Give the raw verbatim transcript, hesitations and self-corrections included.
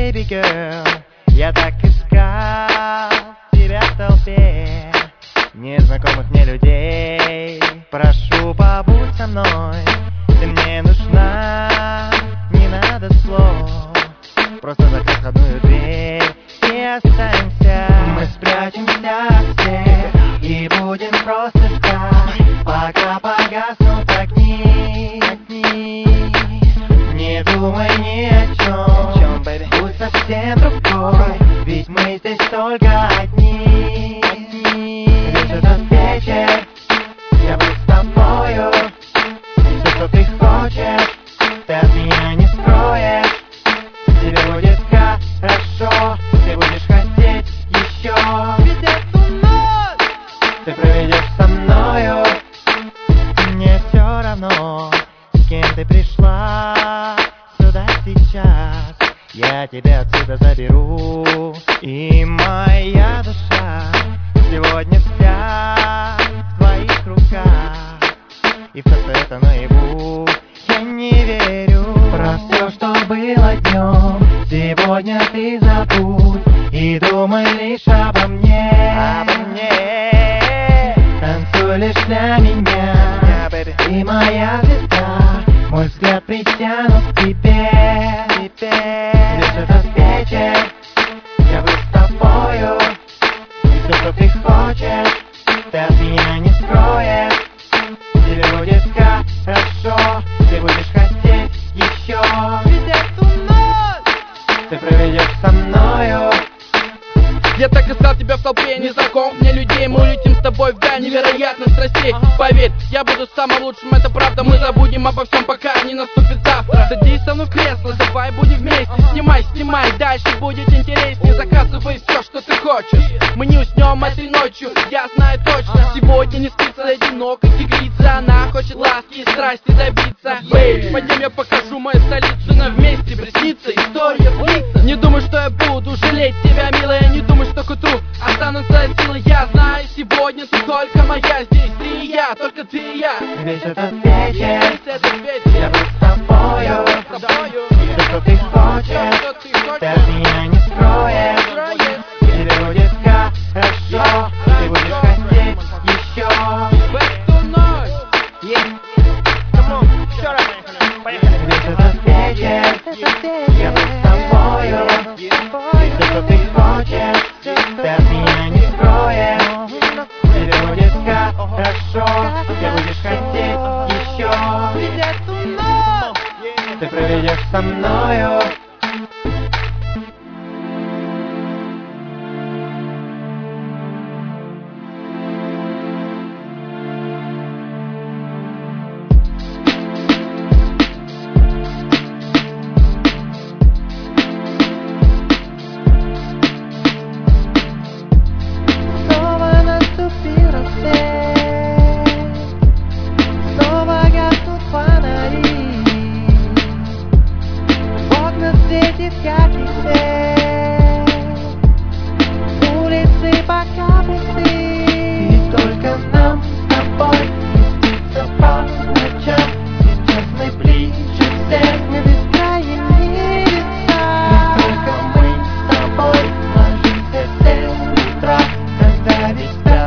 baby girl. Я так искал тебя в толпе незнакомых мне людей. Прошу, побудь со мной, ты мне нужна, не надо слов. Просто закрой входную дверь и останься. Мы спрячемся от всех и будем просто ждать, пока погаснут огни. огни. Не думай ни о чем, будь совсем другой, ведь мы здесь только одни. Весь этот вечер я буду с тобою, и все, что ты хочешь, ты от меня не скроешь. Тебе будет хорошо, ты будешь хотеть еще. Ведь эту ночь ты проведешь со мною. Мне все равно, с кем ты пришла сюда сейчас. Я тебя отсюда заберу, и моя душа сегодня вся в твоих руках. И в то, что это наяву, я не верю. Про все, что было днем, сегодня ты забудь и думай лишь обо мне. Обо мне. Танцуй лишь для меня, yeah, ты моя звезда, мой взгляд притянут к тебе. Весь этот вечер я буду с тобою, и все, что ты хочешь, ты от меня не скроешь. Тебе будет хорошо, ты будешь хотеть еще. Ведь эту ночь ты проведешь со мною. Я так искал тебя в толпе незнакомых мне людей. Мы улетим с тобой вдаль невероятных страстей. Поверь, я буду самым лучшим, это правда. Мы забудем обо всем, пока не наступит завтра. Садись со мной в кресло, давай будем вместе. Снимай, снимай, дальше будет интереснее. Заказывай все, что ты хочешь. Мы не уснем этой ночью, я знаю точно. Сегодня не спится одинокой тигрица. Она хочет ласки и страсти добиться. Бэйби, пойдем я покажу мою столицу. Нам вместе приснится история длится. Не думай, что я буду жалеть тебя, милая. Не думай, что к утру останутся силы. Я знаю, сегодня ты только моя. Здесь ты и я, только ты и я. Весь этот вечер, Весь этот вечер я буду с тобою, с тобою. И все, что ты хочешь, Что ты хочешь, ты от меня не скроешь. строишь. Тебе будет хорошо, ты будешь хотеть еще. В эту ночь Весь этот вечер я буду с тобою, И все, что ты хочешь, ты от меня не скроешь. Тебе будет хорошо, ты будешь хотеть еще. Ведь эту ночь Ты проведешь со мною. Снова наступил рассвет, снова гаснут фонари, в окнах светит яркий свет, улицы пока пусты. И только нам с тобой не спится по ночам. Сейчас мы ближе всех. Мы бескрайние небеса. Только мы с тобой ложимся все утра, когда весь